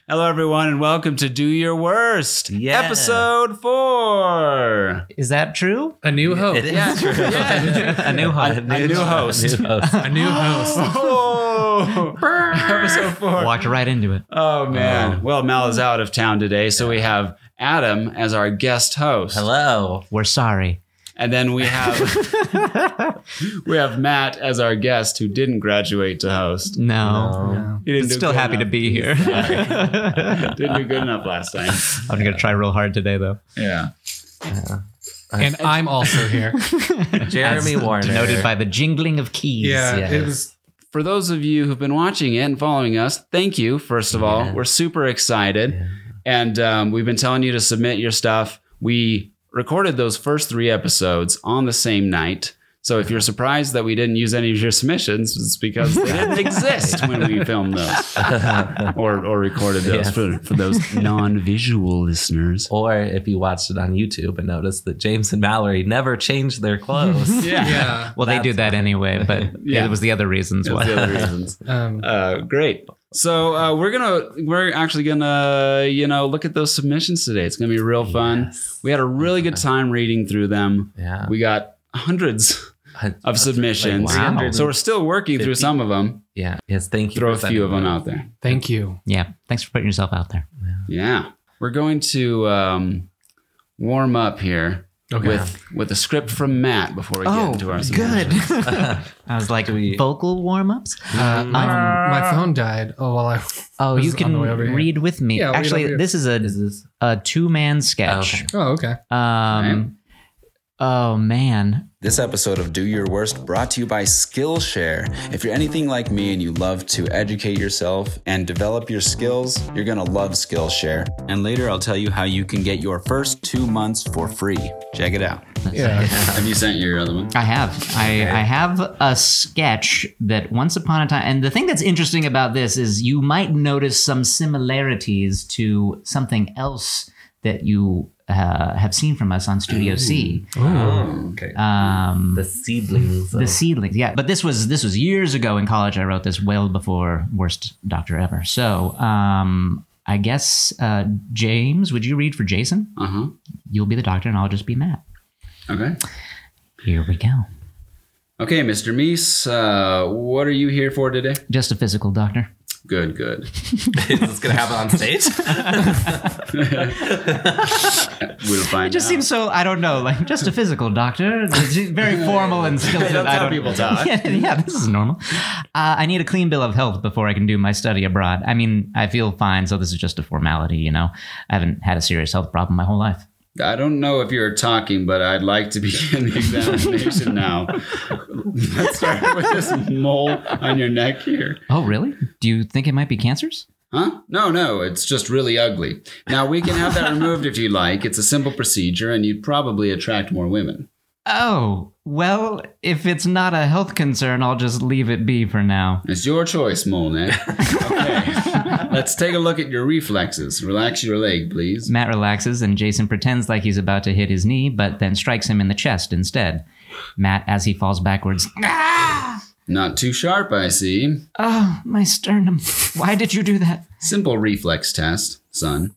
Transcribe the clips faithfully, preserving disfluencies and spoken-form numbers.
Hello, everyone, and welcome to Do Your Worst, Yeah. episode four. Is that true? A new host. It is Yeah, true. yeah. A new host. A new host. A new host. A new host. Oh, episode four. Walked right into it. Oh, man. Well, Mel is out of town today, so we have Adam as our guest host. Hello. We're sorry. And then we have we have Matt as our guest who didn't graduate to host. No. Yeah. He didn't But do still good happy to enough. be here. Didn't do good enough last time. I'm going to try real hard today, though. Yeah. And I'm also here. Jeremy As Warner. Denoted by the jingling of keys. Yeah, Yes. it was. For those of you who've been watching it and following us, thank you, first of all. Yeah. We're super excited. Yeah. And um, we've been telling you to submit your stuff. We recorded those first three episodes on the same night. So if you're surprised that we didn't use any of your submissions, it's because they didn't exist when we filmed those or, or recorded those Yes. for, for those non-visual listeners. Or if you watched it on YouTube and noticed that James and Mallory never changed their clothes. Yeah. Yeah. Well, they That's do that anyway, but Yeah. it was the other reasons That's why. the other reasons. Um, Uh, great. So uh, we're gonna we're actually gonna you know look at those submissions today. It's gonna be real fun. Yes. We had a really good time reading through them. Yeah. We got hundreds of submissions. Like wow. So we're still working through fifty. some of them. Yeah. Yes. Thank you. Throw a for few of sending them out there. thank you. Yeah. Thanks for putting yourself out there. Yeah, we're going to um, warm up here Okay. with with a script from Matt before we get Oh, into our good. submissions. I was like, we- vocal warm-ups? Uh, my, Um, my phone died. Oh, while I. Oh, was you on can the way over here. read with me. Yeah, read Actually, over here. this is a, Is this? a two-man sketch. Okay. Oh, okay. Um, Oh, man. This episode of Do Your Worst brought to you by Skillshare. If you're anything like me and you love to educate yourself and develop your skills, you're going to love Skillshare. And later I'll tell you how you can get your first two months for free. Check it out. Yeah. Have you sent your other one? I have. I, I have a sketch that once upon a time, and the thing that's interesting about this is you might notice some similarities to something else that you uh, have seen from us on Studio C. Oh, okay. Um, The seedlings. the of- seedlings, yeah. But this was this was years ago in college. I wrote this well before Worst Doctor Ever. So um, I guess uh, James, would you read for Jason? Uh huh. You'll be the doctor, and I'll just be Matt. Okay. Here we go. Okay, Mister Meese, uh, what are you here for today? Just a physical doctor. Good, good. Is this going to happen on stage? We'll find It just out. seems so, I don't know, like just a physical doctor. It's very formal and stilted. That's I how don't- people talk. Yeah, yeah, this is normal. Uh, I need a clean bill of health before I can do my study abroad. I mean, I feel fine, so this is just a formality, you know. I haven't had a serious health problem my whole life. I don't know if you're talking, but I'd like to begin the examination now. Let's start with this mole on your neck here. Oh, really? Do you think it might be cancers? Huh? No, no, it's just really ugly. Now, we can have that removed if you'd like. It's a simple procedure, and you'd probably attract more women. Oh, well, if it's not a health concern, I'll just leave it be for now. It's your choice, mole neck. Okay, let's take a look at your reflexes. Relax your leg, please. Matt relaxes, and Jason pretends like he's about to hit his knee, but then strikes him in the chest instead. Matt, as he falls backwards, Not too sharp, I see. oh, my sternum. Why did you do that? Simple reflex test, son.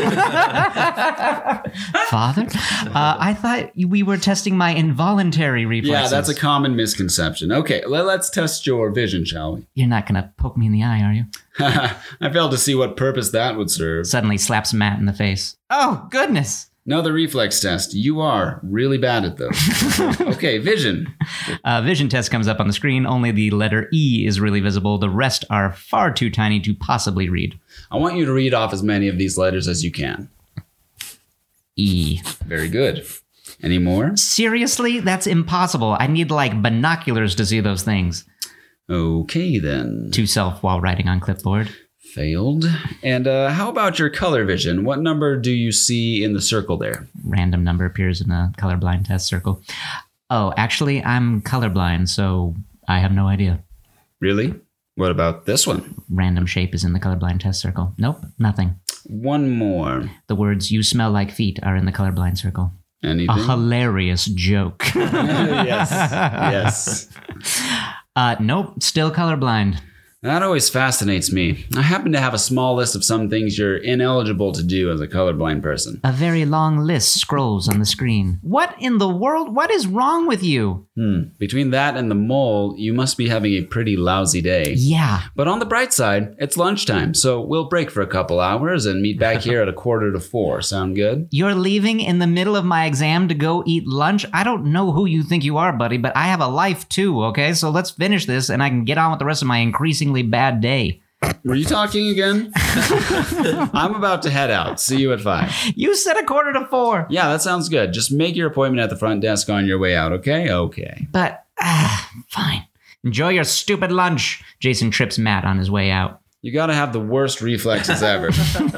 Father? Uh, I thought we were testing my involuntary Yeah, reflexes. that's a common misconception. Okay, let, let's test your vision, shall we? You're not going to poke me in the eye, are you? I failed to see what purpose that would serve. Suddenly slaps Matt in the face. Oh, goodness. Another reflex test. You are really bad at those. Okay, vision. Uh, vision test comes up on the screen. Only the letter E is really visible. The rest are far too tiny to possibly read. I want you to read off as many of these letters as you can. E. Very good. Any more? Seriously? That's impossible. I need, like, binoculars to see those things. Okay, then. To self while writing on clipboard. Failed. And uh, how about your color vision? What number do you see in the circle there? Random number appears in the colorblind test circle. Oh, actually, I'm colorblind, so I have no idea. Really? What about this one? Random shape is in the colorblind test circle. Nope, nothing. One more. The words "you smell like feet" are in the colorblind circle. Anything? A hilarious joke. Yes. Yes. Uh, nope, still colorblind. That always fascinates me. I happen to have a small list of some things you're ineligible to do as a colorblind person. A very long list scrolls on the screen. What in the world? What is wrong with you? Hmm. Between that and the mole, you must be having a pretty lousy day. Yeah. But on the bright side, it's lunchtime, so we'll break for a couple hours and meet back here at a quarter to four. Sound good? You're leaving in the middle of my exam to go eat lunch? I don't know who you think you are, buddy, but I have a life too, okay? So let's finish this and I can get on with the rest of my increasingly bad day. Were you talking again? I'm about to head out. See you at five. You said a quarter to four. Yeah, that sounds good. Just make your appointment at the front desk on your way out, okay? Okay. But, ah, fine. Enjoy your stupid lunch. Jason trips Matt on his way out. You gotta have the worst reflexes ever.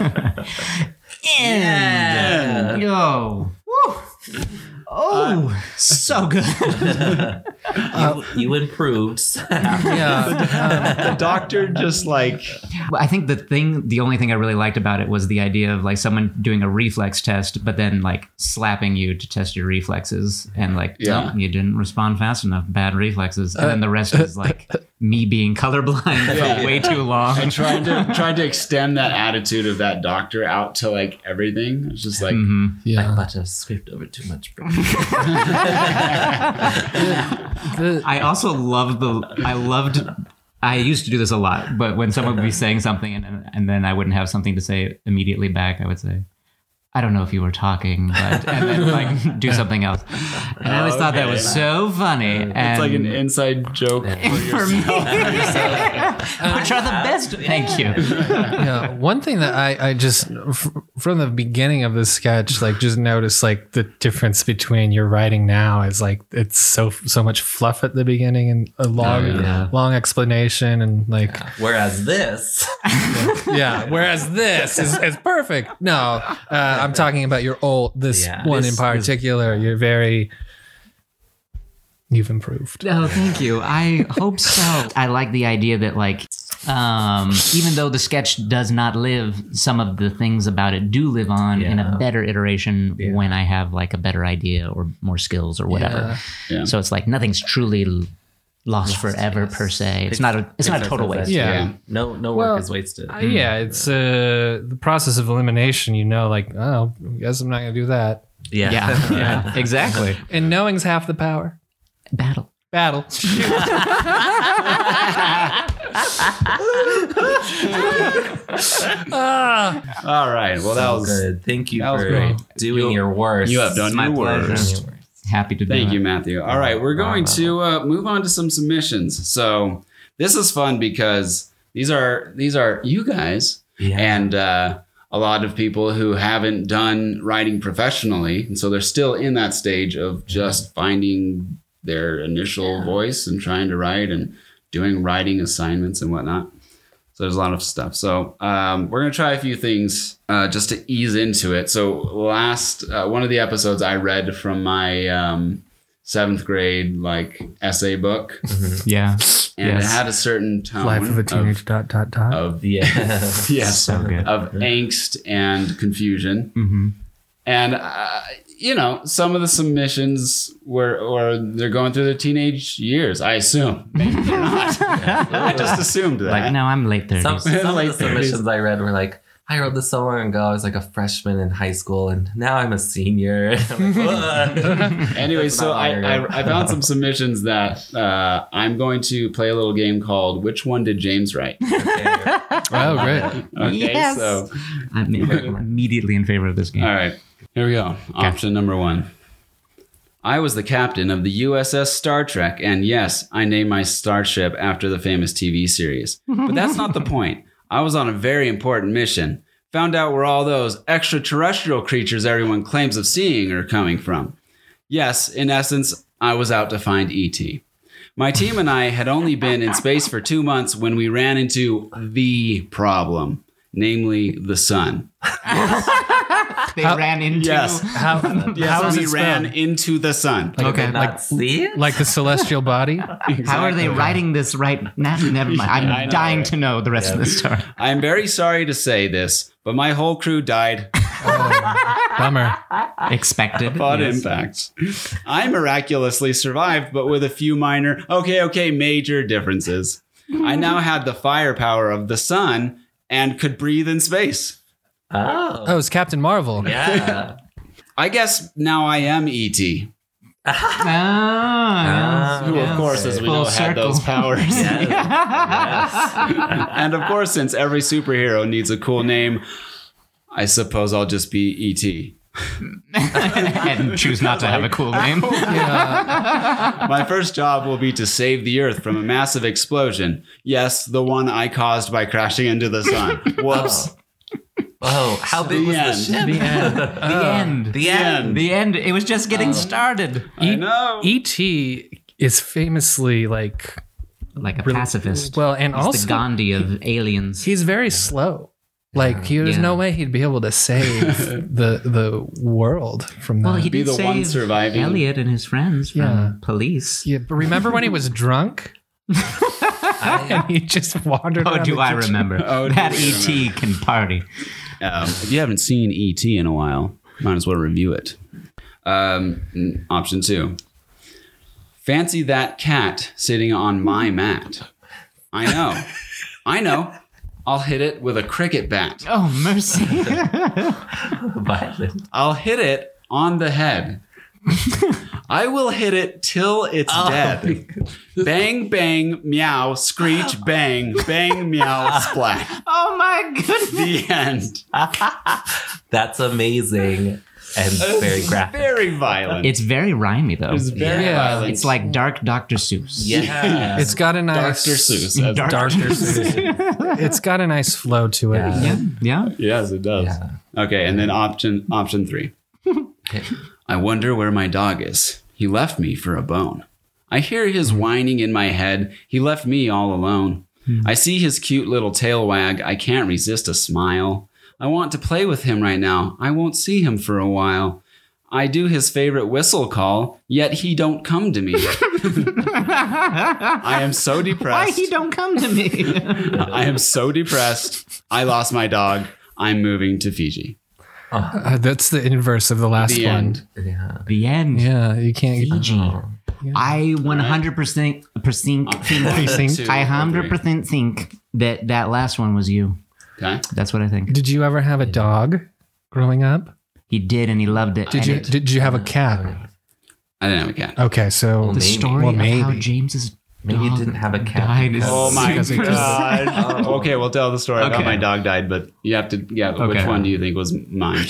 Yeah. Yo. Woo. Oh, uh, so good. you, you improved. Yeah. The doctor just like... I think the thing, the only thing I really liked about it was the idea of like someone doing a reflex test, but then like slapping you to test your reflexes and like, yeah. oh, you didn't respond fast enough, bad reflexes. And then the rest is like me being colorblind Yeah. for way too long. And trying to trying to extend that attitude of that doctor out to like everything. It's just like... Mm-hmm. Yeah. I'm about to script over too much. Bro. The- I also loved the, I loved, I used to do this a lot, but when someone would be saying something and, and then I wouldn't have something to say immediately back, I would say, I don't know if you were talking, but, and then like do something else. And I always thought that was so funny. And It's like an inside joke for for me, yourself. which are the best. Thank you. yeah, one thing that I, I just f- from the beginning of the sketch, like just noticed like the difference between your writing now is like it's so so much fluff at the beginning and a long Oh, yeah. long explanation and like Whereas this, yeah. Whereas this is, is perfect. No, uh, I'm talking about your old this Yeah. one This in particular. You're very you've improved. Oh, thank you. I hope so. I like the idea that like, um, even though the sketch does not live, some of the things about it do live on in a Yeah. better iteration Yeah. when I have like a better idea or more skills or whatever. Yeah. Yeah. So it's like nothing's truly l- lost forever yes. per se. It's not a it's not a total waste. Yeah. Yeah. no no Well, work is wasted. Uh, yeah, it's uh, the process of elimination. You know, like oh, I guess I'm not gonna do that. yeah, Yeah, yeah, exactly. And knowing's half the power. Battle. Battle. ah, All right. Well, that So was... good. Thank you that was for great. doing You- your worst. you have done It's my your pleasure. worst. Happy to do Thank it. you, Matthew. All right, we're going to uh, move on to some submissions. So this is fun because these are these are you guys Yeah. and uh, a lot of people who haven't done writing professionally, and so they're still in that stage of just finding their initial voice and trying to write and doing writing assignments and whatnot. So there's a lot of stuff. So um, we're gonna try a few things uh, just to ease into it. So last uh, one of the episodes I read from my um, seventh grade like essay book, Yeah. and Yes. it had a certain tone life of a teenage dot dot dot. of Yeah. yes So good. of angst and confusion. Mm-hmm. And uh, you know, some of the submissions were, or they're going through their teenage years. I assume. Maybe they're not. I just assumed that. Like, no, I'm late Some, thirties. some of Late the submissions I read were like, I wrote this so long ago. I was like a freshman in high school, and now I'm a senior. I'm like, "What?" Anyway, That's so not I, long ago. I I found some submissions that uh, I'm going to play a little game called "Which One Did James Write?" Okay. Oh, great. Okay, Yes. so I'm immediately in favor of this game. all right, here we go. Option number one. I was the captain of the U S S Star Trek, and yes, I named my starship after the famous T V series. But that's not the point. I was on a very important mission. Found out where all those extraterrestrial creatures everyone claims of seeing are coming from. Yes, in essence, I was out to find E T. My team and I had only been in space for two months when we ran into the problem, namely the sun. They How- ran into. Yes. How, Yes, how is we it ran spelled? into the sun. Okay. Not like- see it? Like the celestial body? How are they writing this right now? Never mind. I'm I know, dying right? to know the rest of the story. I'm very sorry to say this, but my whole crew died Bummer. Expected. upon yes. impact. I miraculously survived, but with a few minor, okay, okay, major differences. I now had the firepower of the sun and could breathe in space. Oh. Oh, it's Captain Marvel. Yeah. I guess now I am E T. Ah, Who, yes. of course, as we Full know, had circle. those powers. Yes. Yes. And of course, since every superhero needs a cool name, I suppose I'll just be E T. And choose not to have a cool name. My first job will be to save the Earth from a massive explosion. Yes, the one I caused by crashing into the sun. Whoops. Oh, how big The was end. the ship? The end. The end. The end. The end. It was just getting started. I know. E T is famously like, Like a Really- pacifist. well, and He's also the Gandhi of aliens. he's very slow. Like he, there's Yeah. no way he'd be able to save the the world from that. Well, he Be did the one save surviving. Elliot and his friends from Yeah. police. yeah, but remember when he was drunk and he just wandered Oh, around do the I kitchen? remember? Oh, do that we E T can party. Um, if you haven't seen E T in a while, might as well review it. Um, option two. Fancy that cat sitting on my mat. I know. I know. I'll hit it with a cricket bat. Oh, mercy. Violent. I'll hit it on the head. I will hit it till it's dead. Bang, bang, meow, screech, bang, bang, meow, splat. Oh, my goodness. The end. That's amazing and very graphic. Very violent. It's very rhymey, though. It's very Yeah. violent. It's like dark Doctor Seuss. Yeah. It's got a nice Doctor Seuss. as- Dark- Darker Seuss. It's got a nice flow to it. Yeah. Yeah, yeah. Yes, it does. Yeah. Okay, and then option option three. I wonder where my dog is. He left me for a bone. I hear his whining in my head. He left me all alone. I see his cute little tail wag. I can't resist a smile. I want to play with him right now. I won't see him for a while. I do his favorite whistle call, yet he don't come to me. I am so Why depressed. he don't come to me? I am so depressed. I lost my dog. I'm moving to Fiji. Uh, that's the inverse of the last The one. end. Yeah. The end. Yeah, you can't. Fiji. Oh. I one hundred percent percent think, Precinct. Two I or one hundred three. percent think that that last one was you. Okay. That's what I think. Did you ever have a dog growing up? He did, and he loved it. Did And you? it- Did you have a cat? I didn't have a cat. Okay, so Well, the maybe. story Well, of how maybe. James's Maybe you dog didn't have a cat. died is- because- Oh my Because it could- god. Oh. Okay, we'll tell the story about Okay. my dog died, but you have to yeah, which Okay. one do you think was mine?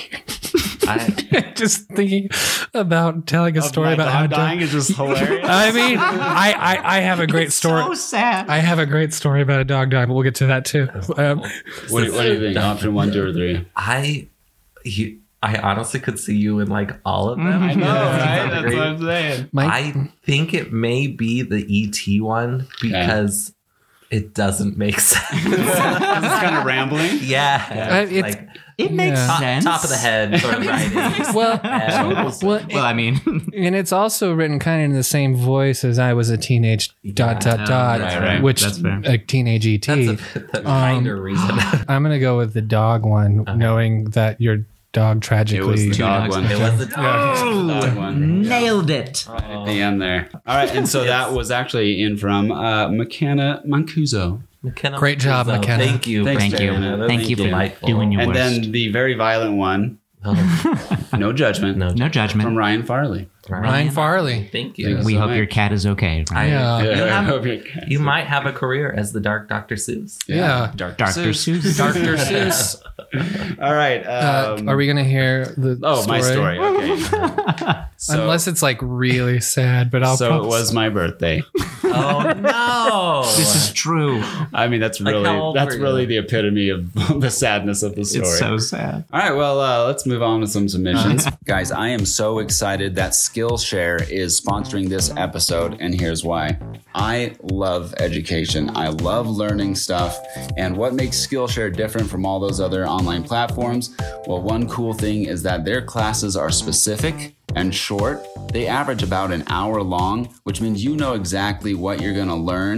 I, just thinking about telling a story my about dog how dying dog. is just hilarious. I mean, I, I I have a great story. So sad. I have a great story about a dog dying, but we'll get to that too. Um, what, do, what do you think? Option one, two, or three? I, you, I honestly could see you in like all of them. I know, Yeah. right? That's what I'm saying. my, I think it may be the E T one because it doesn't make sense. It's kind of rambling. yeah. Uh, it's- like It makes Yeah. top, sense. top of the head sort of writing. well, And- well, Well, I mean, and it's also written kind of in the same voice as I was a teenage dot dot Oh, dot, that's right. which That's fair. a teenage E T. That's a, the kinder reason. I'm gonna go with the dog one, knowing that your dog It tragically. was the dog dogs. one. It was the The dog one. nailed it. Right at the end there. All right, and so that was actually in from uh, McKenna Mancuso. McKenna Great job, Mancuso. McKenna. Thank you. Thanks, Thank you. Diana. Thank you for Delightful. doing your And worst. then the very violent one, Oh, No Judgment, no, no from judgment. Ryan Farley. Ryan Farley. Thank you. Thanks. We so hope your much. cat is okay. I- Right? Yeah. You, I have- hope your cat- you might have a career as the Dark Doctor Seuss. Yeah. Doctor Doctor Seuss. Seuss. Doctor Seuss. All right. Uh, Um, are we gonna hear the? Oh, story? my story. Okay. So, Unless it's like really sad, but I'll. so it prob- was my birthday. Oh no! This is true. I mean, that's Like, really how old that's were you? really the epitome of the sadness of the story. It's so sad. All right, well, uh, let's move on to some submissions. Guys, I am so excited that Skillshare is sponsoring this episode, and here's why. I love education. I love learning stuff. And what makes Skillshare different from all those other online platforms? Well, one cool thing is that their classes are specific and short. They average about an hour long, which means you know exactly what you're going to learn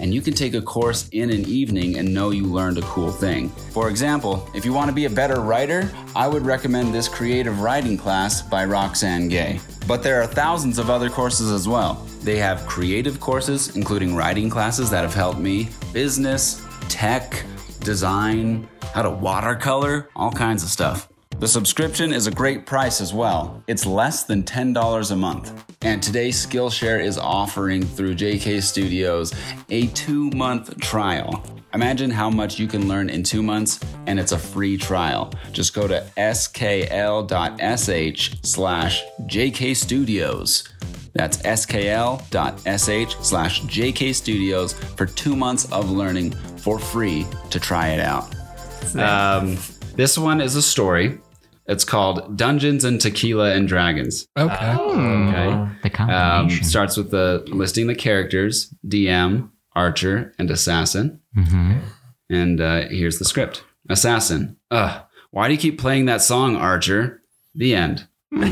and you can take a course in an evening and know you learned a cool thing. For example, if you want to be a better writer, I would recommend this creative writing class by Roxane Gay. But there are thousands of other courses as well. They have creative courses, including writing classes that have helped me, business, tech, design, how to watercolor, all kinds of stuff. The subscription is a great price as well. It's less than ten dollars a month. And today Skillshare is offering through J K Studios a two-month trial. Imagine how much you can learn in two months, and it's a free trial. Just go to skl.sh slash jkstudios. That's skl.sh slash jkstudios for two months of learning for free to try it out. Um, this one is a story. It's called Dungeons and Tequila and Dragons. Okay. Okay. The combination. Um, starts with the listing the characters: D M, Archer, and Assassin. Mhm. And uh, here's the script. Assassin. Ugh. Why do you keep playing that song, Archer? The end.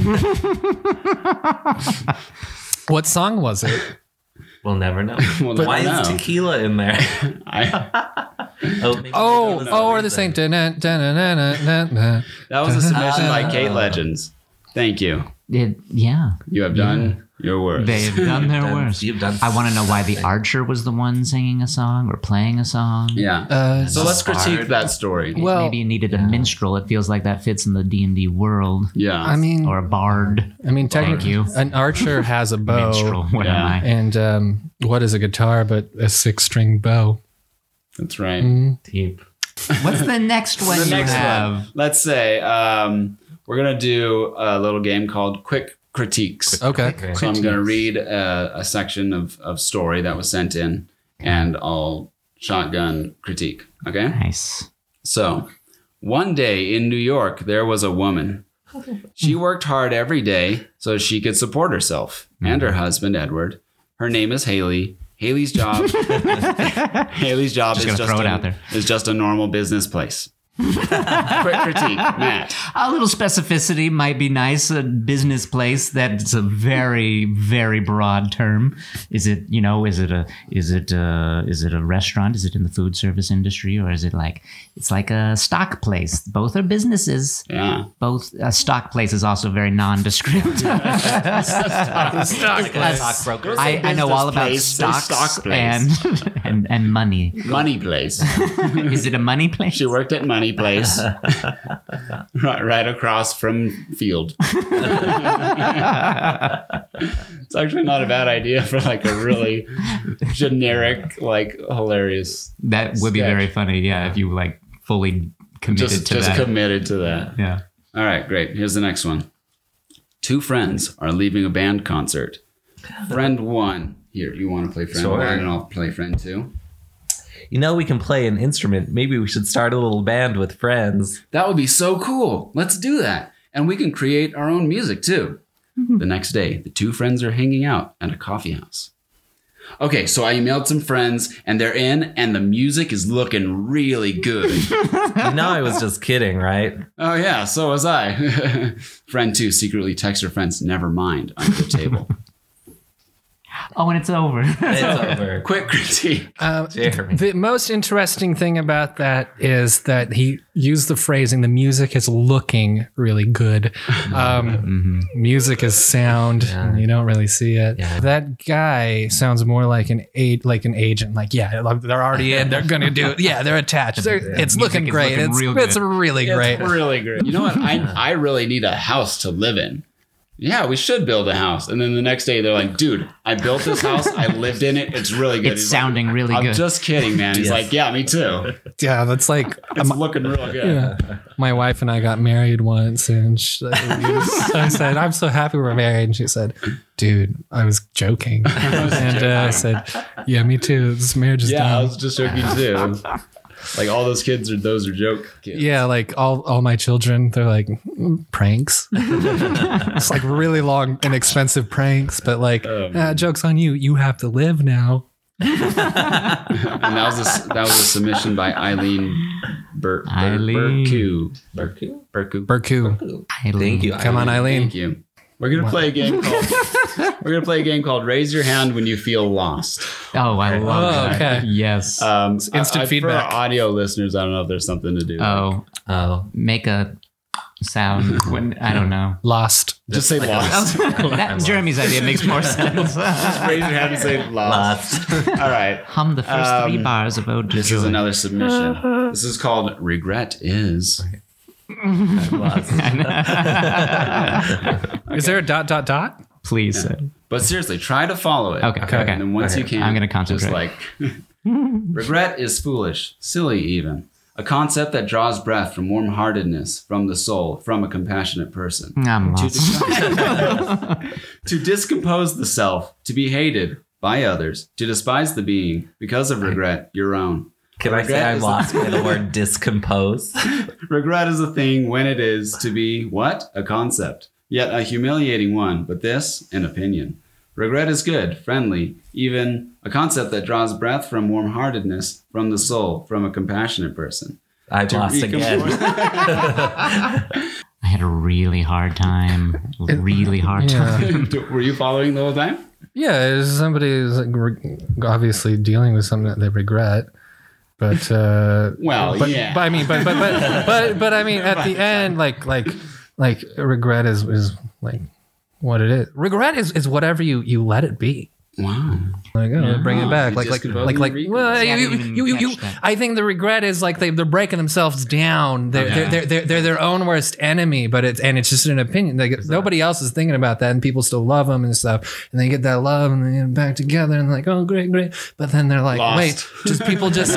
What song was it? We'll never know. We'll Why never is know. tequila in there? I, oh, maybe Oh, tequila's oh, or the reason. same. Dun-dun-dun-dun-dun-dun. that was a submission by Oh. Kate Legends. Thank you. It, yeah, You have done your work. they have done their Done- worst. You've done. I want to know why the Archer was the one singing a song or playing a song. Yeah. Uh, so let's critique Hard. that story. It- Well- maybe you needed a minstrel. It feels like that fits in the D and D world. Yeah. I mean, Or a bard. I mean, Thank technically, you. an archer has a Minstrel. bow, What Yeah. am I? and um, what is a guitar but a six-string bow? That's right. Deep. What's the next one The you next have? one. Let's say um, we're going to do a little game called Quick Critiques. Okay. Okay. So I'm going to read a, a section of, of story that was sent in, and I'll shotgun critique. Okay? Nice. So, one day in New York, there was a woman. She worked hard every day so she could support herself and her husband, Edward. Her name is Haley. Haley's job Haley's job Just is gonna just throw it a, out there. is just a normal business place. Quick critique, Matt. A little specificity might be nice. A business place, that's a very, very broad term. Is it, you know, is it a, is it, uh, is it a restaurant? Is it in the food service industry, or is it like, it's like a stock place? Both are businesses. Yeah. Both a stock place is also very nondescript. Like a stockbroker. I, I know all about Business place, say stocks stock place. and, and and money. Money place. Is it a money place? She worked at Money Place, right, right across from Field. It's actually not a bad idea for like a really generic, like hilarious. That would be sketch. very funny. Yeah, if you like fully committed Just, to just that. committed to that. yeah. All right, great. Here's the next one. Two friends are leaving a band concert. Friend one. Here, you want to play friend Sure. one, and I'll play friend two. You know, we can play an instrument. Maybe we should start a little band with friends. That would be so cool. Let's do that. And we can create our own music too. The next day, the two friends are hanging out at a coffee house. Okay, so I emailed some friends and they're in and the music is looking really good. You know, I was just kidding, right? Oh yeah, so was I. Friend two secretly texts her friends, never mind, under the table. Oh, and it's over. It's over. Quick critique. Uh, Jeremy. the most interesting thing about that is that he used the phrasing, the music is looking really good. Um, Music is sound. Yeah. You don't really see it. Yeah. That guy sounds more like an aid, like an agent. Like, yeah, they're already in. They're going to do it. Yeah, they're attached. They're, It's Music looking is great. looking it's, real it's good. really great. It's really great. You know what? I I really need a house to live in. Yeah, we should build a house. And then the next day they're like, dude, I built this house. I lived in it. It's really good. It's He's sounding like, really I'm good. just kidding, man. He's Yes. like, yeah, me too. Yeah, that's like It's looking real good. yeah. My wife and I got married once, and she, I said, "I'm so happy we're married." And she said, "Dude, I was joking." And uh, I said, "Yeah, me too. This marriage is Yeah, I done." was just joking too. Like all those kids are those are joke kids. Yeah, like all all my children, they're like mm, pranks. It's like really long and expensive pranks, but like, Oh, ah, joke's on you. You have to live now. And that was a, that was a submission by Eileen Bur- Bur- Eileen. Burku. Burku? Burku. Burku. Thank you. Come on, Eileen. Thank you. We're gonna play a game called We're gonna play a game called Raise Your Hand When You Feel Lost. Oh, I love Oh, that. okay. Yes. Um, instant I- I- feedback. For our audio listeners, I don't know if there's something to do. oh, Oh, make a sound when I don't know. Lost. just say lost. that Jeremy's idea makes more sense. Raise your hand and say lost. lost. All right. Hum the first Um, three bars of Ode to This Joy. is another submission. This is called Regret Is. lost. Is there a dot dot dot? Please. But seriously, try to follow it. Okay, okay. And then once Okay. you can, I'm gonna concentrate. Just like regret is foolish, silly even. A concept that draws breath from warm-heartedness, from the soul, from a compassionate person. I'm To, lost. dis- to discompose the self, to be hated by others, to despise the being because of regret, your own. Can I say Regret I'm is- lost by the word discompose? Regret is a thing when it is to be what? A concept. Yet a humiliating one, but this, an opinion. Regret is good, friendly, even a concept that draws breath from warm-heartedness, from the soul, from a compassionate person. I've To lost again. recompose- I had a really hard time. Really hard time. Were you following the whole time? Yeah, it's somebody who's like re- obviously dealing with something that they regret. But uh Well, but, yeah. but I mean but but but but, but I mean at the end like like like regret is is like what it is. Regret is, is whatever you you let it be. Wow. Like, oh, bring it back. You Like, just like, voted like, like, regret. well, See, I you, didn't even you, you, you, catch that. I think the regret is like they, they're breaking themselves down. They're, Okay. they're, they're, they're, they're their own worst enemy, but it's, and it's just an opinion. Like, nobody else is thinking about that, and people still love them and stuff. And they get that love and they get back together and like, oh, great, great. But then they're like, Lost. wait, just people just.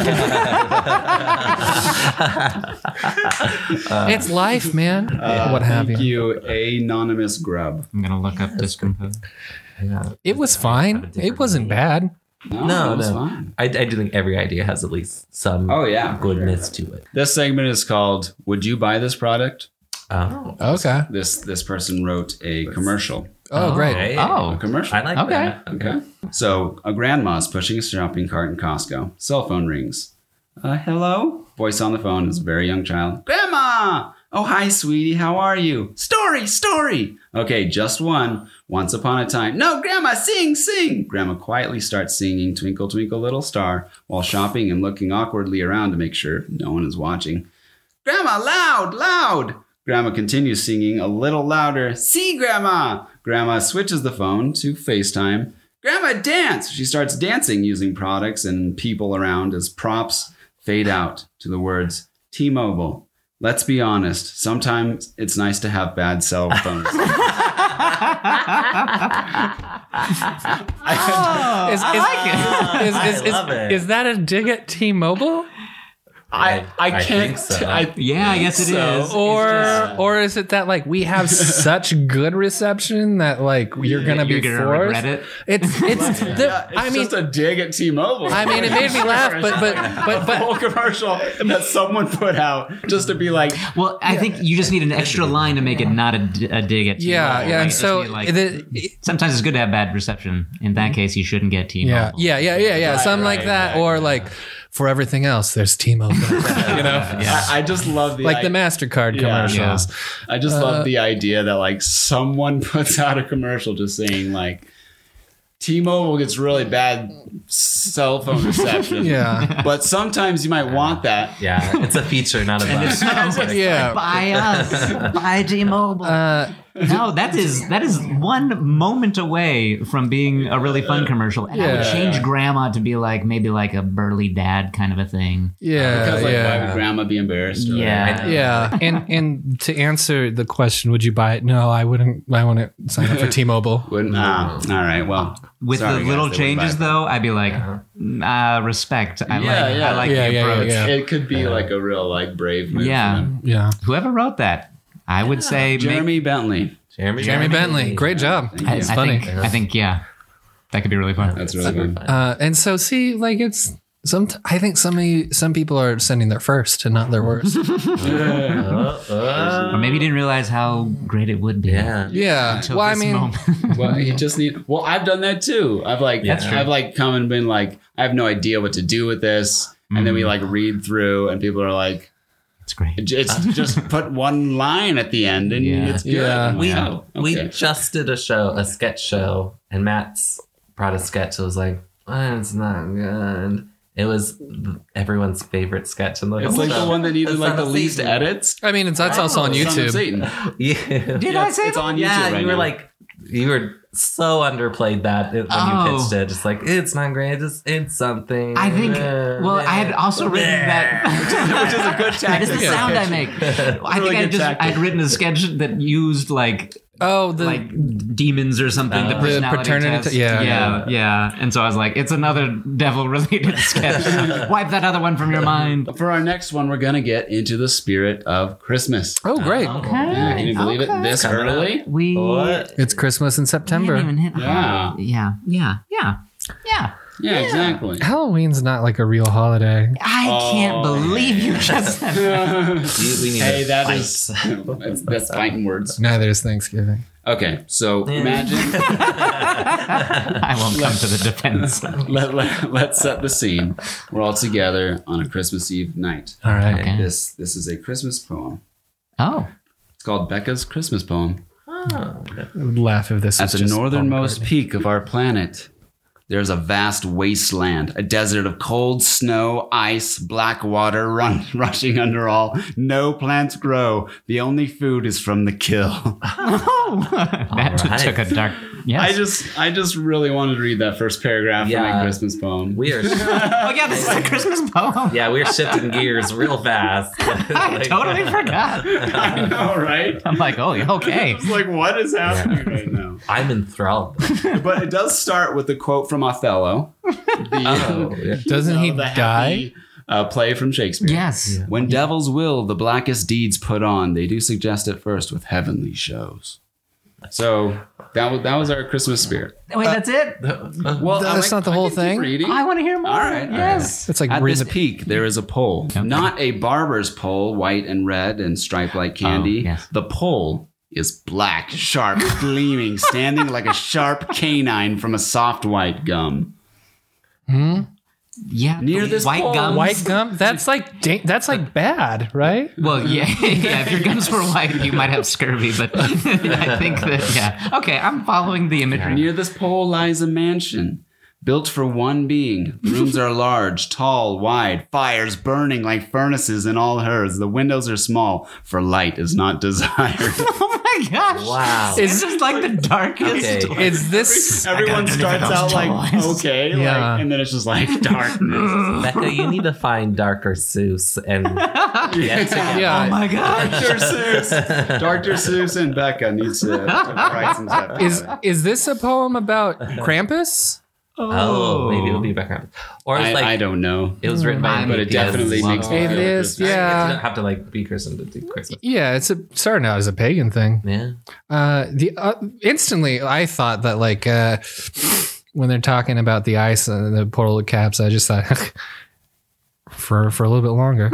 It's life, man. what have Thank you. you, anonymous grub. I'm gonna look up discompose. Yeah. It was fine. It wasn't bad. No, No, it was no. fine. I, I do think every idea has at least some Oh, yeah. goodness to it. This segment is called "Would You Buy This Product?" Oh. Okay. This this person wrote a commercial. Oh, great. Hey. A Oh, commercial. I like Okay. that. Okay. So a grandma's pushing a shopping cart in Costco. Cell phone rings. Uh, hello? Voice on the phone is a very young child. Grandma! Oh, hi, sweetie. How are you? Story, story. Okay, just one. Once upon a time. No, Grandma, sing, sing. Grandma quietly starts singing Twinkle, Twinkle, Little Star while shopping and looking awkwardly around to make sure no one is watching. Grandma, loud, loud. Grandma continues singing a little louder. See, Grandma. Grandma switches the phone to FaceTime. Grandma, dance. She starts dancing using products and people around as props fade out to the words T-Mobile. Let's be honest. Sometimes it's nice to have bad cell phones. Oh, Is- I is- like it. Is, is, I is, love it. is that a dig at T-Mobile? I, I I can't. think so. I, Yeah, I guess it So- is. Or just- or is it that like we have such good reception that like you're gonna You're be gonna forced? regret it. It's it's the, yeah, it's I mean just a dig at T-Mobile. I mean it made me laugh, but but but the but whole commercial that someone put out just to be like, Well, I think you just need an extra line to make it not a, d- a dig at T-Mobile. yeah yeah right? and Just so be like- the, sometimes it's good to have bad reception. In that case, you shouldn't get T-Mobile. yeah yeah yeah yeah yeah Right, something like right, that right, or right. like for everything else there's T-Mobile, you know. Yeah. I, I just love the Like the I, MasterCard Yeah. commercials. I just uh, love the idea that like someone puts out a commercial just saying like T-Mobile gets really bad cell phone reception. Yeah. But sometimes you might want that. Yeah, it's a feature, not a bug. Yeah. Buy us. Buy T-Mobile. Uh, no, that is that is one moment away from being a really fun commercial. And I would Yeah. change grandma to be like maybe like a burly dad kind of a thing. yeah Because like yeah. why would grandma be embarrassed? or- Yeah. Yeah, and and to answer the question, would you buy it? No, I wouldn't. I wouldn't sign up for T-Mobile. Wouldn't, ah, all right. Well, With sorry, the guys, little that would changes, buy- though, I'd be like, uh, respect. I Yeah, like, yeah. I like Yeah, the yeah, yeah, approach. yeah. It could be like a real like brave move. for Yeah. them. Yeah, Whoever wrote that, I would say, make, Jeremy Bentley. Jeremy, Jeremy Bentley, great job. Thank I, you. It's I funny. think, I think, yeah, that could be really fun. That's really fun. Uh, and so, see, like it's some. I think some of you, some people are sending their first and not their worst. Uh, uh, Or maybe you didn't realize how great it would be. yeah. Yeah. Until Well, I this mean, moment. Well, you just need. Well, I've done that too. I've like, That's true. I've like come and been like, I have no idea what to do with this, and then we like read through, and people are like, It's great. It's just put one line at the end and Yeah. it's good. Yeah. We Wow. we Okay. just did a show, a sketch show, and Matt's brought a sketch. It was like, oh, it's not good. It was everyone's favorite sketch in the It's whole like show. the one that needed The like Son the of least Satan. edits. I mean, it's that's also on Oh, Son of YouTube. Satan. Yeah. Did Yeah, I say it's that? on YouTube Yeah, right you were now. like, you were so underplayed that it- when Oh. you pitched it. Just like, it's not great, it's, it's something. I think. Well, I had also written that. Which is a good That is the tactic. sound I make. I Really think I good just tactic. I had written a sketch that used like Oh, the like demons or something. Uh, the The personality paternity test. te- yeah, yeah, yeah. And so I was like, it's another devil-related sketch. Wipe that other one from your mind. For our next one, we're gonna get into the spirit of Christmas. oh, great! Oh. Yeah, can you believe okay. it? This Coming up. early? We What? It's Christmas in we September. haven't even hit. Yeah. yeah, yeah, yeah, yeah. Yeah, exactly. Halloween's not like a real holiday. I can't Oh. believe you just said that. We, we need Hey, to that fight. is that's, that's fighting words. Neither is Thanksgiving. Okay, so imagine I won't come to the defense. let, let, let's set the scene. We're all together on a Christmas Eve night. All right. Okay. This this is a Christmas poem. Oh, It's called Becca's Christmas Poem. Oh. I would laugh if this At was the just Paul northernmost McCartney. peak of our planet, there's a vast wasteland, a desert of cold snow, ice, black water run, rushing under all. No plants grow. The only food is from the kill. oh, that right. took a dark. Yes. I just I just really wanted to read that first paragraph Yeah. of my Christmas poem. We are, oh yeah, this is a Christmas poem. yeah, we're shifting gears real fast. I totally forgot. I know, right? I'm like, oh, okay. It's like, what is happening right now? I'm enthralled. But it does start with the quote from Othello. The, Oh, yeah. Doesn't he the die? happy, uh, play from Shakespeare. Yes. When devils will the blackest deeds put on, they do suggest at first with heavenly shows. So that was that was our Christmas spirit. Wait, that's it? Well, That's not the whole can keep thing? reading. I want to hear more. All right, all Yes. It's like At reading this the- peak, there is a pole. Not a barber's pole, white and red and striped like candy. Oh, yes. The pole is black, sharp, gleaming, standing like a sharp canine from a soft white gum. Yeah. Near the this white pole. gums. White gum? That's like da- that's like bad, right? Well, yeah, yeah. If your gums were white, you might have scurvy. But I think that, yeah. Okay, I'm following the imagery. Near this pole lies a mansion, built for one being. The rooms are large, tall, wide, fires burning like furnaces in all hers. The windows are small, for light is not desired. Oh my gosh! Wow. It's just like the darkest. Okay. Is this Everyone gotta starts deliver out those like, toys. okay, Yeah. like, and then it's just like darkness. Becca, you need to find Doctor Seuss and get together. yeah? Oh my gosh! Doctor Seuss. Doctor Seuss and Becca needs to, to write some stuff. Is together. is this a poem about Krampus? Oh, maybe it'll be background. Or it's I, like I don't know. it was written by, I'm- But it Yes. definitely makes me It feel is, Christmas. yeah. You don't have to like be Christian to do Christmas. Yeah, it's a, starting out as a pagan thing. Yeah. Uh, the uh, instantly, I thought that like uh, when they're talking about the ice and the portal caps, I just thought for for a little bit longer.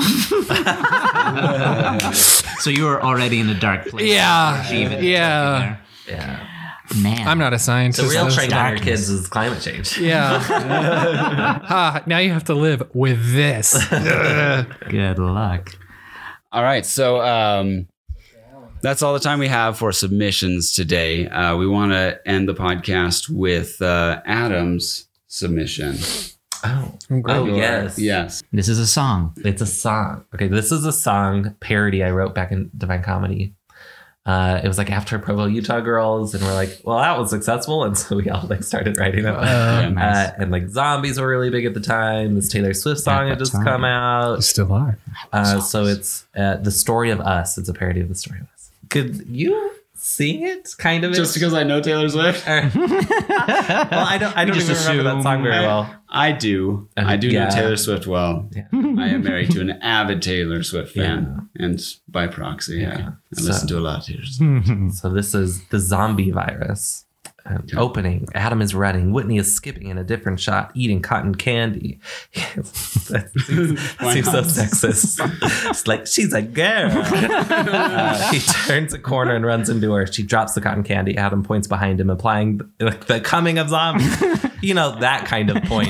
So you were already in a dark place. Yeah, Achieve it. yeah. Yeah. Man, I'm not a The scientist. real though. train on your darkness. kids is climate change. Yeah. ha, now you have to live with this. Ugh. Good luck. All right, so um, that's all the time we have for submissions today. Uh, we want to end the podcast with uh, Adam's submission. Oh. Great. Oh, yes. Yes. This is a song. It's a song. Okay, this is a song parody I wrote back in Divine Comedy. Uh, it was like after Provo Utah Girls, and we're like, well, that was successful, and so we all like started writing it. Yeah, nice. Uh, and like zombies were really big at the time. This Taylor Swift song At had the just time. come out. Still are. Uh, so it's uh, the story of us. It's a parody of the story of us. Could you sing it? Kind of. Just because I know Taylor Swift? Or- well, I don't. I don't just even remember that song very I, well. I do. Uh, I do yeah. know Taylor Swift well. Yeah. I am married to an avid Taylor Swift fan. And by proxy, Yeah. I, I So- listen to a lot of Taylor Swift. So this is the zombie virus. Um, opening. Adam is running. Whitney is skipping in a different shot, eating cotton candy. that seems, that seems so sexist. It's like, she's a girl. uh, he turns a corner and runs into her. She drops the cotton candy. Adam points behind him, implying the, the coming of zombies. You know, that kind of point.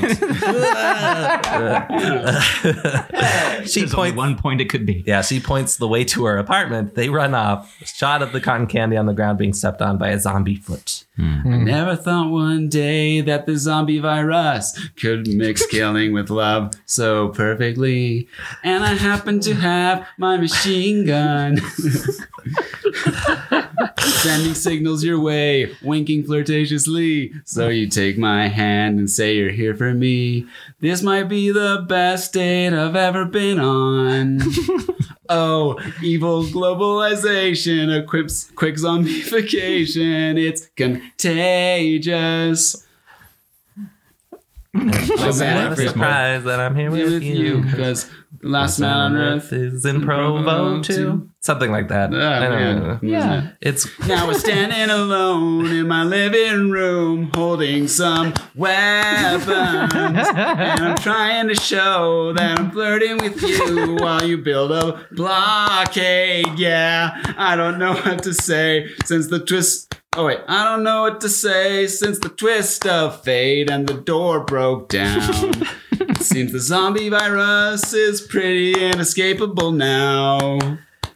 she There's points only one point it could be. Yeah, she points the way to her apartment. They run off. Shot of the cotton candy on the ground being stepped on by a zombie foot. I never thought one day that the zombie virus could mix killing with love so perfectly. And I happen to have my machine gun. Sending signals your way, winking flirtatiously. So you take my hand and say you're here for me. This might be the best date I've ever been on. Oh, evil globalization, a quick, quick zombification. It's contagious. I'm not surprised that I'm here with, With you. you, because the last man on earth is in Provo too. Something like that. Uh, I don't yeah. know. Yeah. It's Now we're standing alone in my living room, holding some weapons. And I'm trying to show that I'm flirting with you while you build a blockade. Yeah, I don't know what to say since the twist. Oh, wait, I don't know what to say since the twist of fate and the door broke down. It seems the zombie virus is pretty inescapable now.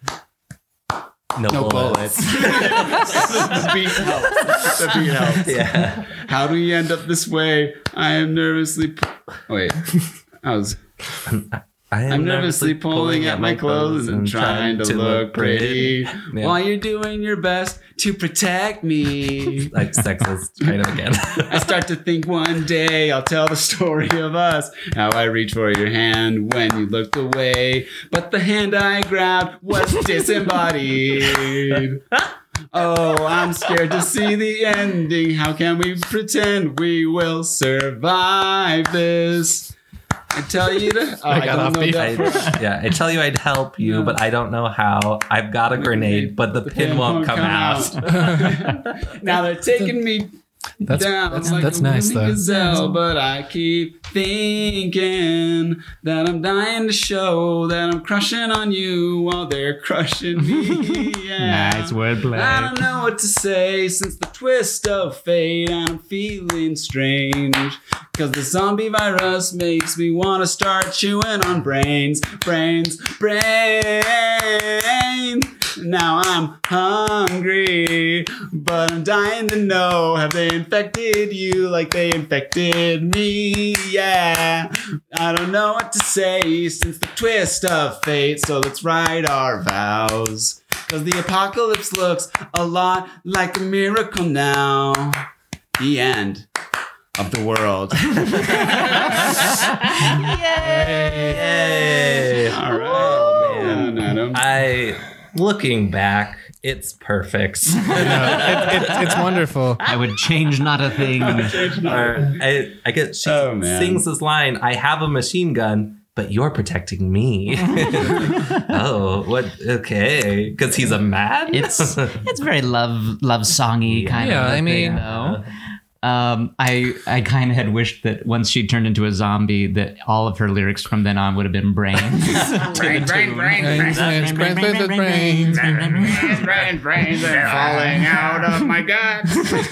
no, No bullets. bullets. The beat helps. The beat helps. Yeah. How do we end up this way? I am nervously. Pu- oh, wait, I was. I am I'm nervously pulling at my clothes and trying to look pretty Yeah. while you're doing your best to protect me. Like sexist kind of again. I start to think one day I'll tell the story of us. How I reached for your hand when you looked away, but the hand I grabbed was disembodied. Oh, I'm scared to see the ending. How can we pretend we will survive this? I tell you to. Oh, I, got don't off know beat. that I, for- yeah, I tell you I'd help you, but I don't know how. I've got a grenade, but the, pin, won't come, out. Now they're taking me That's down that's, like that's a nice winning though. gazelle, but I keep thinking that I'm dying to show that I'm crushing on you while they're crushing me. Yeah. Nice wordplay. I don't know what to say since the twist of fate, and I'm feeling strange. Cause the zombie virus makes me wanna start chewing on brains, brains, brain. Now I'm hungry, but I'm dying to know, have they infected you like they infected me? Yeah, I don't know what to say since the twist of fate, so let's write our vows. Cause the apocalypse looks a lot like a miracle now. The end of the world. Yay! All right. Oh, man. Yeah, Adam. I, looking back, it's perfect. No, it, it, it's wonderful. I would change not a thing. Or I, I get she Oh, man. sings this line. I have a machine gun, but you're protecting me. Oh, what? Okay, because he's a man. It's it's very love love songy kind Yeah, of a I mean- thing, though. Um, I I kind of had wished that once she turned into a zombie, that all of her lyrics from then on would have been brains. Brain, brain, brain, Brains, brains, brains, brains, brains. brain, brains are falling out of my gut.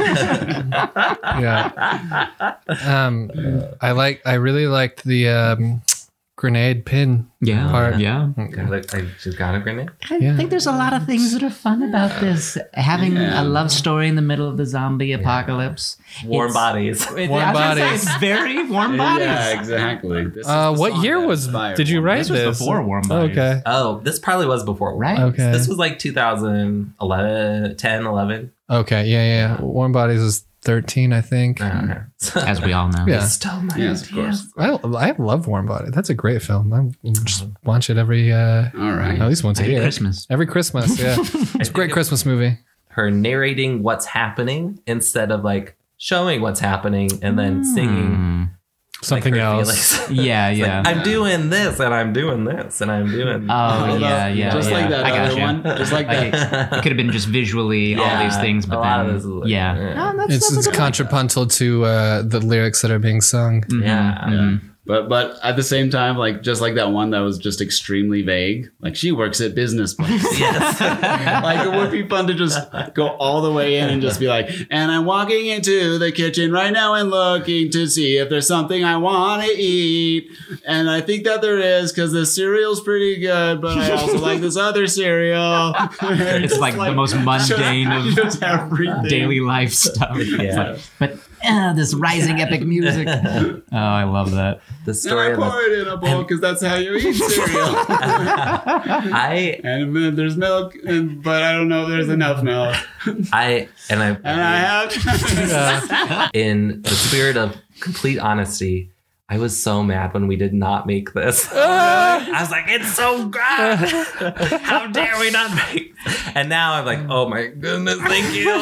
Yeah. Um, I like. I really liked the um, grenade pin Yeah, part. yeah. Got a- I just got a grenade. I Yeah. think there's a lot of things that are fun about this. Having Yeah. a love story in the middle of the zombie apocalypse. Warm It's- bodies. It- Warm I was gonna say, bodies. It's very warm bodies. Yeah, exactly. This is Uh, the what song year that was? inspired Did you Warm write This was this? before Warm Bodies. Okay. Oh, this probably was before. Right. Okay. This was like two thousand eleven, ten, eleven. Okay. Yeah. Yeah. Warm Bodies is thirteen, I think. Uh, As we all know. Yeah. Still my Yes, of course. I I love Warm Bodies. That's a great film. I just watch it every uh, All right. at least once a Every year. Christmas. Every Christmas. Yeah. It's a great Christmas movie. Her narrating what's happening instead of like showing what's happening and then singing. Mm. something her else. feelings. Yeah, It's yeah. like, I'm doing this and I'm doing this and I'm doing. Oh yeah, yeah. Just yeah. like that I got other you. one. Just like Okay. that. It could have been just visually all Yeah, these things, but a lot then of this is like- yeah. yeah. Oh, that's, It's, that's it's a good contrapuntal to uh, the lyrics that are being sung. Yeah. Yeah. But but at the same time, like just like that one that was just extremely vague. Like she works at business place. Yes. Like it would be fun to just go all the way in and just be like, and I'm walking into the kitchen right now and looking to see if there's something I want to eat. And I think that there is because the cereal's pretty good, but I also like this other cereal. It's like, the most mundane of just everything. daily life stuff. Yeah. But uh, this rising epic music. Oh, I love that. The And story I of pour the, it in a bowl because that's how you eat cereal. I And then there's milk, and but I don't know if there's enough milk. I and I And I have. in the spirit of complete honesty, I was so mad when we did not make this. I was like, it's so good. How dare we not make this? And now I'm like, oh my goodness, thank you.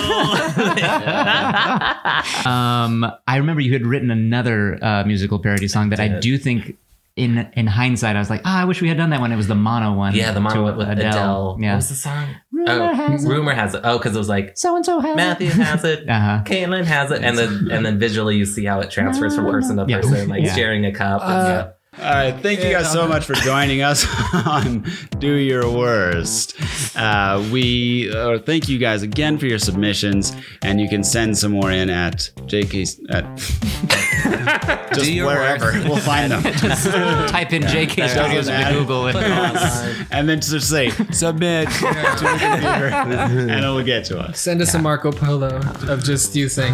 Um, I remember you had written another uh, musical parody song that I did. do think, in in hindsight, I was like, ah, I wish we had done that one. It was the mono one. Yeah, the mono to with Adele. Yeah. What was the song? Rumor oh, has it. Rumor Has It. Oh, because it was like, So and so has Matthew has it. Uh-huh. Caitlin has it, and then and then visually you see how it transfers from person to Yeah. person, like Yeah. sharing a cup. and, Uh, All right, thank you guys so much for joining us on Do Your Worst. Uh, we uh, thank you guys again for your submissions, and you can send some more in at J K at just Do your wherever worst. we'll find them. Type in J K Studios Doesn't into matter. Google. And, And then just say submit to the computer, and it will get to us. Send us a Marco Polo of just you saying,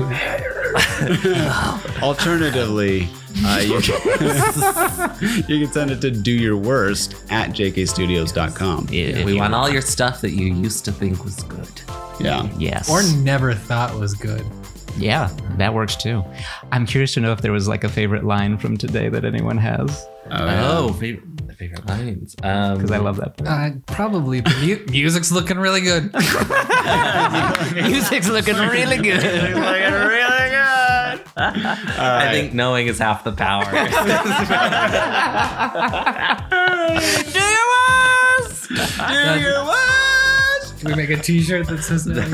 Alternatively, uh, you, can, you can send it to do your worst at j k studios dot com. if we you- want all your stuff that you used to think was good. Yeah. Yes. or never thought was good. yeah, that works too. I'm curious to know if there was like a favorite line from today that anyone has, Oh, favorite, favorite lines. Um, because I love that part. Uh, probably the mu- music's looking really good. Music's looking really good. Looking really good. I think knowing is half the power. Do your worst. Do your worst. Can we make a T-shirt that says that?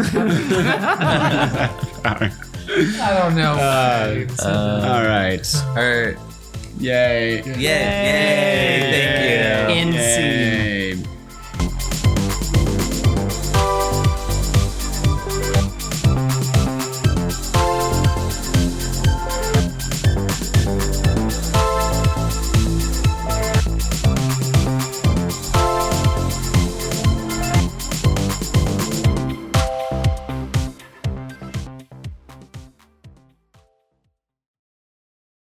I don't know. Uh, All right. or, Yay. yay, yay, thank you. In scene. Yay.